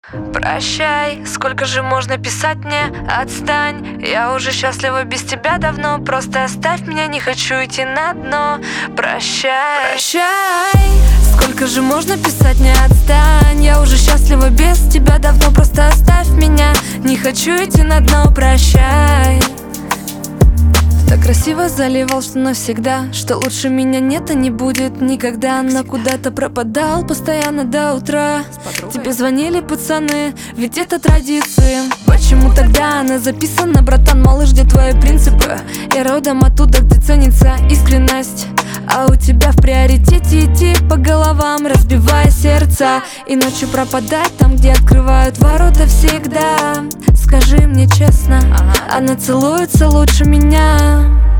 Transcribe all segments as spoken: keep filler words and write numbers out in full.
Прощай, сколько же можно писать мне? Отстань, я уже счастлива без тебя давно. Просто оставь меня, не хочу идти на дно. Прощай, прощай, сколько же можно писать мне? Отстань, я уже счастлива без тебя давно. Просто оставь меня, не хочу идти на дно. Прощай. Так красиво заливал, что навсегда, что лучше меня нет и не будет никогда. Но куда-то пропадал постоянно до утра. Тебе звонили пацаны, ведь это традиции. Почему тогда она записана, братан, малыш, где твои принципы? Я родом оттуда, где ценится искренность, а у тебя в приоритете идти по головам, разбивая сердца, и ночью пропадать там, где открывают ворота всегда. Скажи мне честно, она целуется лучше меня.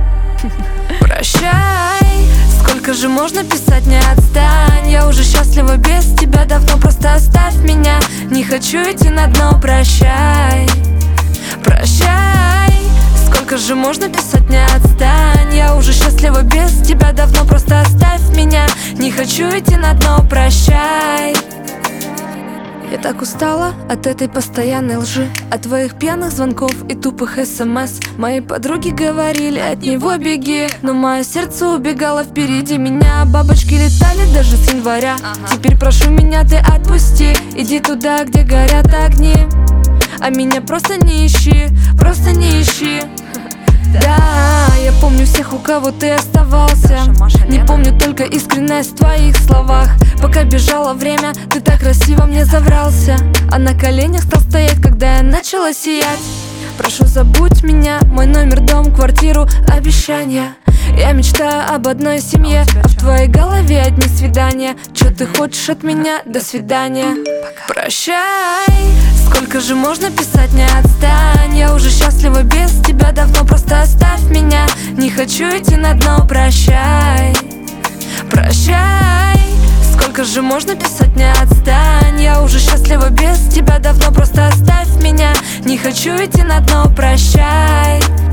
Прощай, сколько же можно писать, не отстань. Я уже счастлива без тебя давно, просто оставь меня, не хочу идти на дно. Прощай, прощай, сколько же можно писать, не отстань. Я уже счастлива без тебя давно, просто оставь меня, не хочу идти на дно. Прощай. Я так устала от этой постоянной лжи, от твоих пьяных звонков и тупых смс. Мои подруги говорили, от него беги, но мое сердце убегало впереди меня. Бабочки летали даже с января. Теперь прошу меня, ты отпусти, иди туда, где горят огни, а меня просто не ищи, просто не ищи. Да, я помню всех, у кого ты оставался. Не помню только искренность в твоих словах. Пока бежало время, ты так красиво мне заврался, а на коленях стал стоять, когда я начала сиять. Прошу, забудь меня, мой номер, дом, квартиру, обещания. Я мечтаю об одной семье, а в твоей голове одни свидания. Чё ты хочешь от меня? До свидания. Прощай, сколько же можно писать, не отстань. Я уже счастлива без тебя давно, просто оставь меня, не хочу идти на дно. Прощай, прощай, сколько же можно писать, не отстань. Я уже счастлива без тебя давно, просто оставь меня, не хочу идти на дно. Прощай.